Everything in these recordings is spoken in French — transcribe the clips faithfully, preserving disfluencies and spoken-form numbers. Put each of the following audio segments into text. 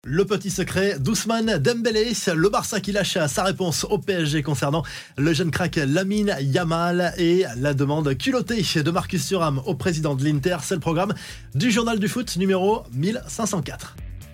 Le petit secret d'Ousmane Dembélé, le Barça qui lâche sa réponse au P S G concernant le jeune crack Lamine Yamal et la demande culottée de Marcus Thuram au président de l'Inter. C'est le programme du journal du foot numéro mille cinq cent quatre.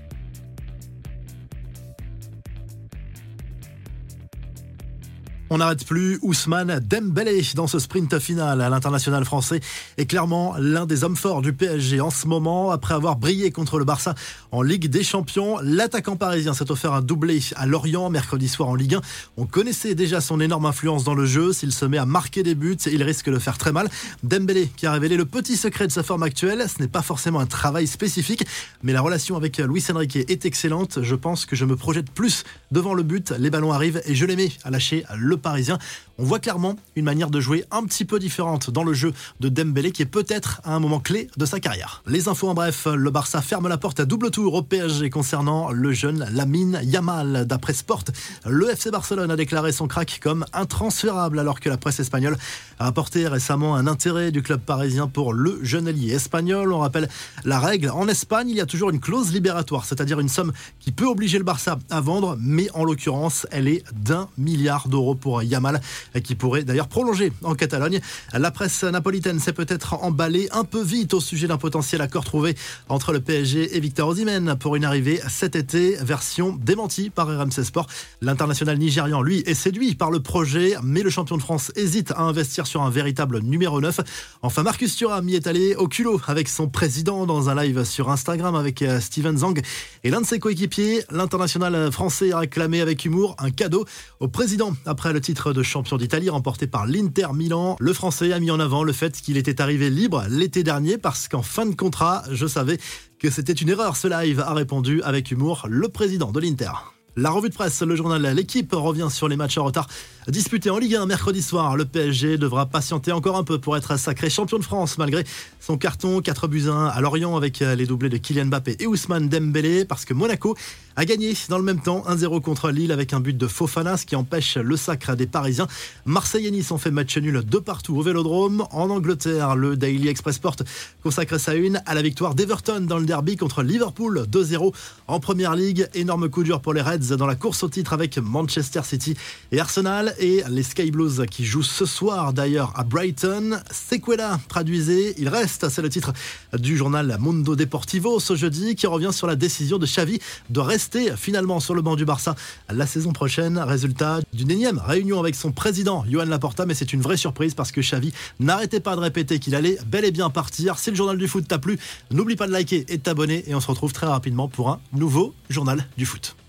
On n'arrête plus Ousmane Dembélé dans ce sprint final à l'international français est clairement l'un des hommes forts du P S G en ce moment. Après avoir brillé contre le Barça en Ligue des Champions, l'attaquant parisien s'est offert un doublé à Lorient mercredi soir en Ligue un. On connaissait déjà son énorme influence dans le jeu. S'il se met à marquer des buts, il risque de faire très mal. Dembélé qui a révélé le petit secret de sa forme actuelle, ce n'est pas forcément un travail spécifique, mais la relation avec Luis Enrique est excellente. Je pense que je me projette plus devant le but, les ballons arrivent et je les mets à lâcher le parisien. On voit clairement une manière de jouer un petit peu différente dans le jeu de Dembélé qui est peut-être à un moment clé de sa carrière. Les infos en bref, le Barça ferme la porte à double tour au P S G concernant le jeune Lamine Yamal. D'après Sport, le F C Barcelone a déclaré son crack comme intransférable alors que la presse espagnole a apporté récemment un intérêt du club parisien pour le jeune ailier espagnol. On rappelle la règle, en Espagne il y a toujours une clause libératoire, c'est-à-dire une somme qui peut obliger le Barça à vendre, mais en l'occurrence elle est d'un milliard d'euros pour Yamal, qui pourrait d'ailleurs prolonger en Catalogne. La presse napolitaine s'est peut-être emballée un peu vite au sujet d'un potentiel accord trouvé entre le P S G et Victor Osimhen pour une arrivée cet été, version démentie par R M C Sport. L'international nigérian, lui, est séduit par le projet, mais le champion de France hésite à investir sur un véritable numéro neuf. Enfin, Marcus Thuram y est allé au culot avec son président dans un live sur Instagram avec Steven Zhang et l'un de ses coéquipiers. L'international français a réclamé avec humour un cadeau au président après le titre de champion d'Italie remporté par l'Inter Milan. Le Français a mis en avant le fait qu'il était arrivé libre l'été dernier parce qu'en fin de contrat, je savais que c'était une erreur ce live, a répondu avec humour le président de l'Inter. La revue de presse, le journal L'équipe revient sur les matchs en retard disputés en Ligue un mercredi soir. Le P S G devra patienter encore un peu pour être sacré champion de France malgré son carton quatre buts à un à Lorient avec les doublés de Kylian Mbappé et Ousmane Dembélé, parce que Monaco a gagné dans le même temps un zéro contre Lille avec un but de Fofana, ce qui empêche le sacre des Parisiens. Marseille et Nice ont fait match nul de partout au Vélodrome. En Angleterre, le Daily Express Sport consacre sa une à la victoire d'Everton dans le derby contre Liverpool deux zéro en Première Ligue. Énorme coup dur pour les Reds dans la course au titre avec Manchester City et Arsenal, et les Sky Blues qui jouent ce soir d'ailleurs à Brighton. Sequela traduisez, il reste, c'est le titre du journal Mundo Deportivo ce jeudi, qui revient sur la décision de Xavi de rester finalement sur le banc du Barça la saison prochaine. Résultat d'une énième réunion avec son président Joan Laporta, mais c'est une vraie surprise parce que Xavi n'arrêtait pas de répéter qu'il allait bel et bien partir. Si le journal du foot t'a plu, n'oublie pas de liker et de t'abonner, et on se retrouve très rapidement pour un nouveau journal du foot.